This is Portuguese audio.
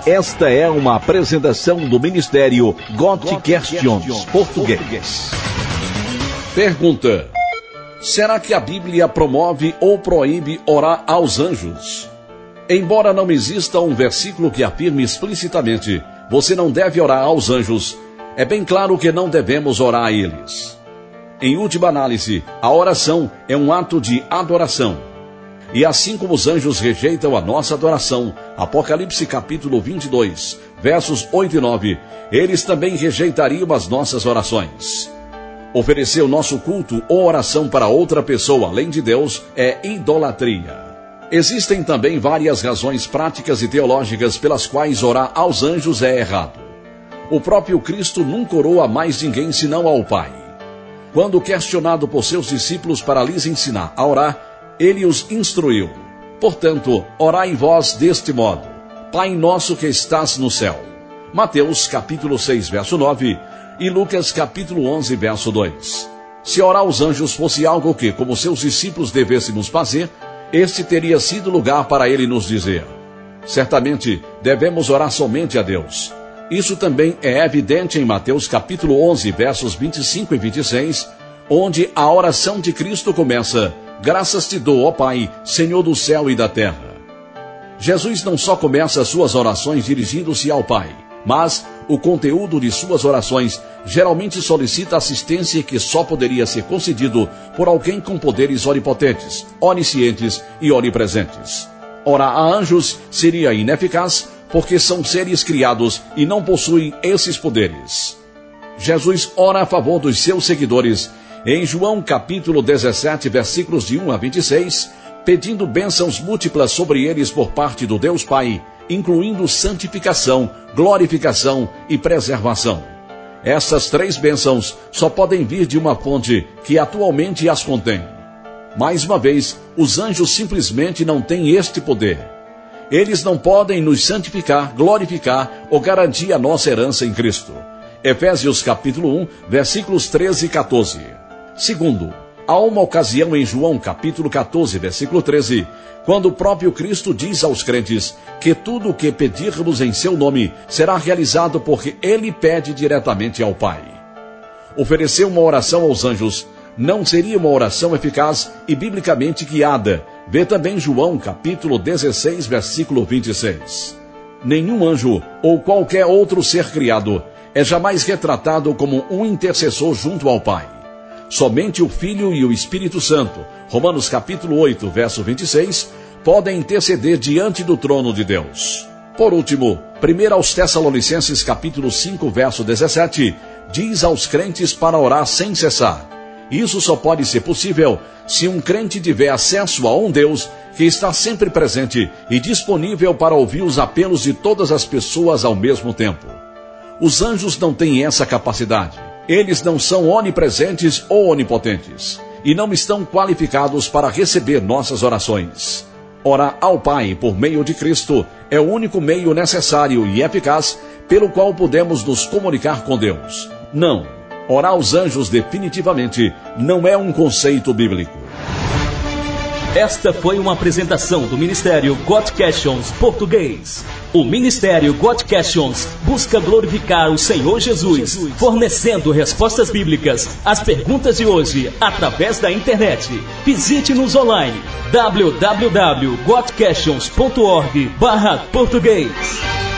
Esta é uma apresentação do Ministério God Questions Português. Pergunta: será que a Bíblia promove ou proíbe orar aos anjos? Embora não exista um versículo que afirme explicitamente você não deve orar aos anjos, é bem claro que não devemos orar a eles. Em última análise, a oração é um ato de adoração. E assim como os anjos rejeitam a nossa adoração, Apocalipse capítulo 22, versos 8 e 9, eles também rejeitariam as nossas orações. Oferecer o nosso culto ou oração para outra pessoa além de Deus é idolatria. Existem também várias razões práticas e teológicas pelas quais orar aos anjos é errado. O próprio Cristo nunca orou a mais ninguém senão ao Pai. Quando questionado por seus discípulos para lhes ensinar a orar, ele os instruiu. Portanto, orai vós deste modo: Pai nosso que estás no céu. Mateus capítulo 6, verso 9 e Lucas capítulo 11, verso 2. Se orar aos anjos fosse algo que, como seus discípulos, devêssemos fazer, este teria sido lugar para ele nos dizer: certamente devemos orar somente a Deus. Isso também é evidente em Mateus capítulo 11, versos 25 e 26, onde a oração de Cristo começa: graças te dou, ó Pai, Senhor do céu e da terra. Jesus não só começa suas orações dirigindo-se ao Pai, mas o conteúdo de suas orações geralmente solicita assistência que só poderia ser concedido por alguém com poderes onipotentes, oniscientes e onipresentes. Orar a anjos seria ineficaz, porque são seres criados e não possuem esses poderes. Jesus ora a favor dos seus seguidores em João capítulo 17, versículos de 1 a 26, pedindo bênçãos múltiplas sobre eles por parte do Deus Pai, incluindo santificação, glorificação e preservação. Essas três bênçãos só podem vir de uma fonte que atualmente as contém. Mais uma vez, os anjos simplesmente não têm este poder. Eles não podem nos santificar, glorificar ou garantir a nossa herança em Cristo. Efésios capítulo 1, versículos 13 e 14. Segundo, há uma ocasião em João capítulo 14, versículo 13, quando o próprio Cristo diz aos crentes que tudo o que pedirmos em seu nome será realizado porque ele pede diretamente ao Pai. Oferecer uma oração aos anjos não seria uma oração eficaz e biblicamente guiada. Vê também João capítulo 16, versículo 26. Nenhum anjo ou qualquer outro ser criado é jamais retratado como um intercessor junto ao Pai. Somente o Filho e o Espírito Santo, Romanos capítulo 8, verso 26, podem interceder diante do trono de Deus. Por último, 1 aos Tessalonicenses capítulo 5, verso 17, diz aos crentes para orar sem cessar. Isso só pode ser possível se um crente tiver acesso a um Deus que está sempre presente e disponível para ouvir os apelos de todas as pessoas ao mesmo tempo. Os anjos não têm essa capacidade. Eles não são onipresentes ou onipotentes e não estão qualificados para receber nossas orações. Orar ao Pai por meio de Cristo é o único meio necessário e eficaz pelo qual podemos nos comunicar com Deus. Não, orar aos anjos definitivamente não é um conceito bíblico. Esta foi uma apresentação do Ministério God Questions Português. O Ministério God Questions busca glorificar o Senhor Jesus, fornecendo respostas bíblicas às perguntas de hoje através da internet. Visite-nos online www.godquestions.org/português.